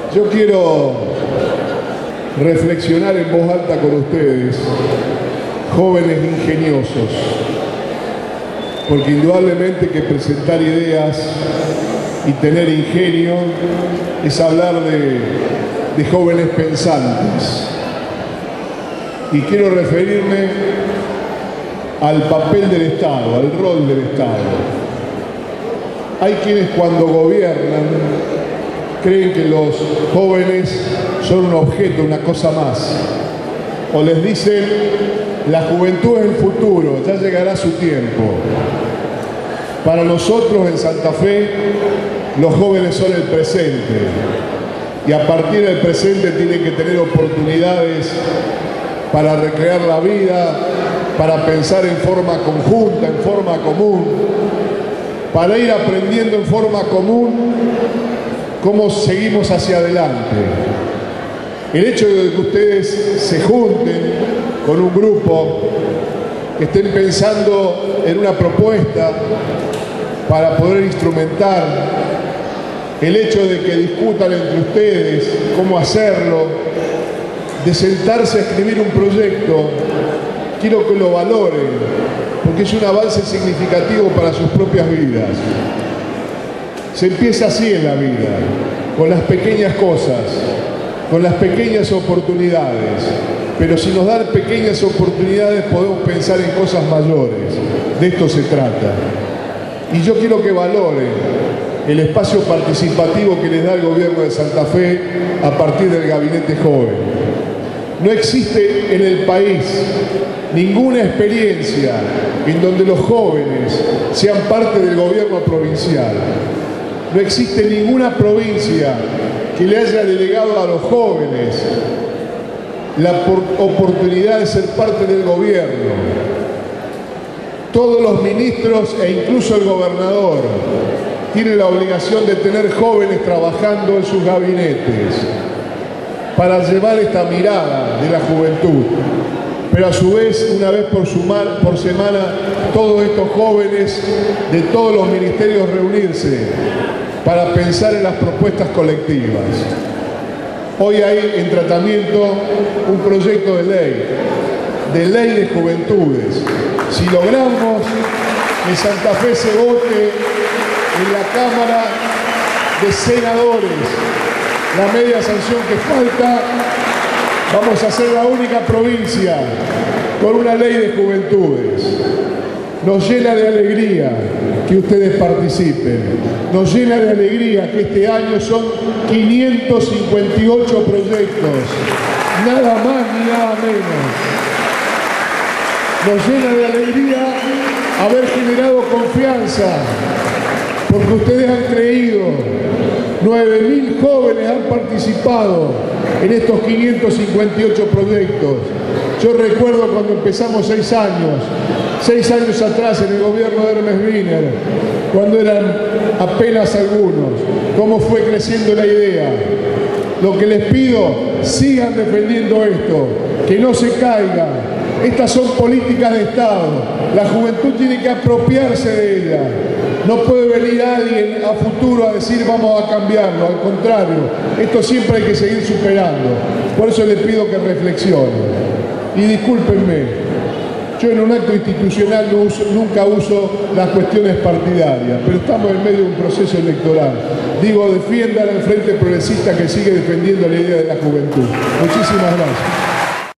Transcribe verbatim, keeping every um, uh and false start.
Yo quiero reflexionar en voz alta con ustedes, jóvenes ingeniosos, porque indudablemente que presentar ideas y tener ingenio es hablar de, de jóvenes pensantes. Y quiero referirme al papel del Estado, al rol del Estado. Hay quienes cuando gobiernan creen que los jóvenes son un objeto, una cosa más. O les dicen, la juventud es el futuro, ya llegará su tiempo. Para nosotros en Santa Fe, los jóvenes son el presente. Y a partir del presente tienen que tener oportunidades para recrear la vida, para pensar en forma conjunta, en forma común, para ir aprendiendo en forma común cómo seguimos hacia adelante. El hecho de que ustedes se junten con un grupo, que estén pensando en una propuesta para poder instrumentar, el hecho de que discutan entre ustedes cómo hacerlo, de sentarse a escribir un proyecto, quiero que lo valoren, porque es un avance significativo para sus propias vidas. Se empieza así en la vida, con las pequeñas cosas, con las pequeñas oportunidades. Pero si nos dan pequeñas oportunidades podemos pensar en cosas mayores. De esto se trata. Y yo quiero que valoren el espacio participativo que les da el gobierno de Santa Fe a partir del Gabinete Joven. No existe en el país ninguna experiencia en donde los jóvenes sean parte del gobierno provincial. No existe ninguna provincia que le haya delegado a los jóvenes la oportunidad de ser parte del gobierno. Todos los ministros e incluso el gobernador tienen la obligación de tener jóvenes trabajando en sus gabinetes para llevar esta mirada de la juventud. Pero a su vez, una vez por, sumar, por semana, todos estos jóvenes de todos los ministerios reunirse para pensar en las propuestas colectivas. Hoy hay en tratamiento un proyecto de ley, de ley de juventudes. Si logramos que Santa Fe se vote en la Cámara de Senadores la media sanción que falta, vamos a ser la única provincia con una ley de juventudes. Nos llena de alegría que ustedes participen. Nos llena de alegría que este año son quinientos cincuenta y ocho proyectos. Nada más ni nada menos. Nos llena de alegría haber generado confianza, porque ustedes han creído. nueve mil jóvenes han participado en estos quinientos cincuenta y ocho proyectos. Yo recuerdo cuando empezamos seis años, seis años atrás en el gobierno de Hermes Wiener, cuando eran apenas algunos, cómo fue creciendo la idea. Lo que les pido, sigan defendiendo esto, que no se caiga. Estas son políticas de Estado. La juventud tiene que apropiarse de ellas. No puede venir alguien a futuro a decir vamos a cambiarlo, al contrario, esto siempre hay que seguir superando. Por eso les pido que reflexionen. Y discúlpenme, yo en un acto institucional no uso, nunca uso las cuestiones partidarias, pero estamos en medio de un proceso electoral. Digo, defiendan al Frente Progresista que sigue defendiendo la idea de la juventud. Muchísimas gracias.